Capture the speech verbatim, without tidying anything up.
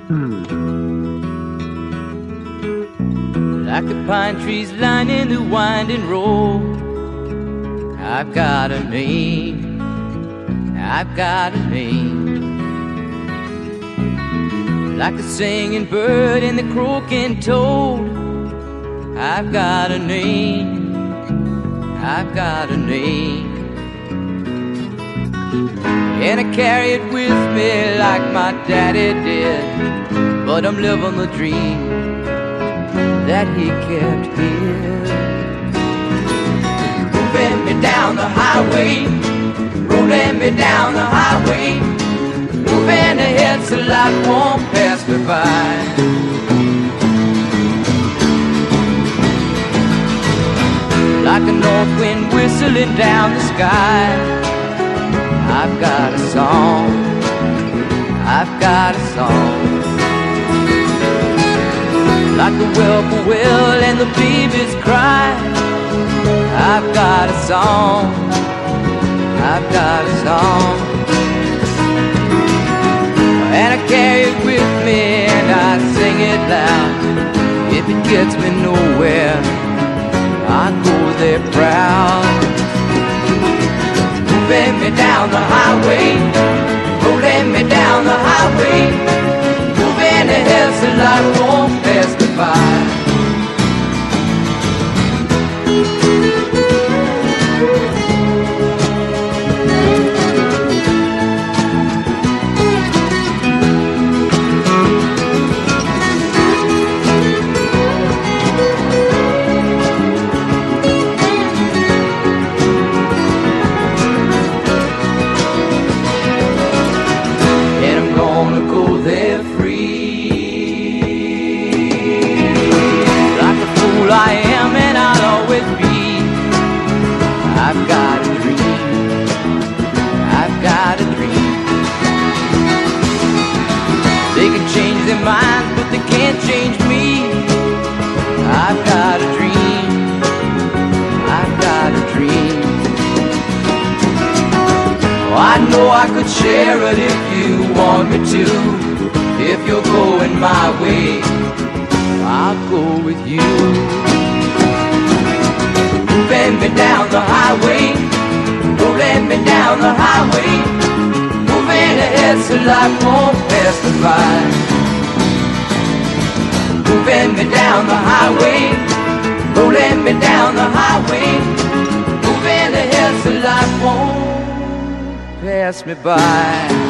Like the pine trees lining the winding road, I've got a name, I've got a name. Like the singing bird and the croaking toad, I've got a name, I've got a name. And I carry it with me like my daddy did, but I'm living the dream that he kept here. Moving me down the highway, rolling me down the highway, moving ahead so life won't pass me by. Like a north wind whistling down the sky, I've got a song, I've got a song. Like the whippoorwill and the babies cry, I've got a song, I've got a song. And I carry it with me and I sing it loud. If it gets me nowhere, I go there proud. Moving me down the highway, rolling me down the highway, moving ahead so life won't pass me by. I am and I'll always be. I've got a dream, I've got a dream. They can change their minds, but they can't change me. I've got a dream, I've got a dream. Oh, I know I could share it if you want me to. If you're going my way, I'll go with you. Moving me down the highway, rolling me down the highway, moving ahead so life won't pass me by. Moving me down the highway, rolling me down the highway, moving ahead so life won't pass me by.